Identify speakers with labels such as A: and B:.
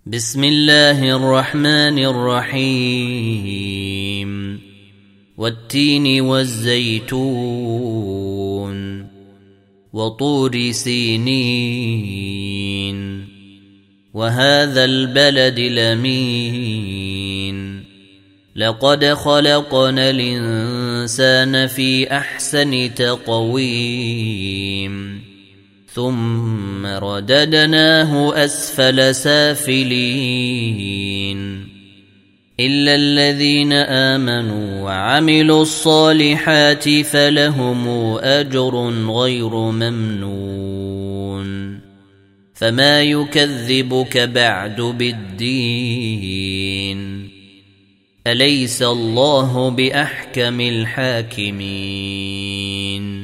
A: بسم الله الرحمن الرحيم والتين والزيتون وطور سينين وهذا البلد الأمين لقد خلقنا الإنسان في أحسن تقويم ثم رددناه أسفل سافلين إلا الذين آمنوا وعملوا الصالحات فلهم أجر غير ممنون فما يكذبك بعد بالدين أليس الله بأحكم الحاكمين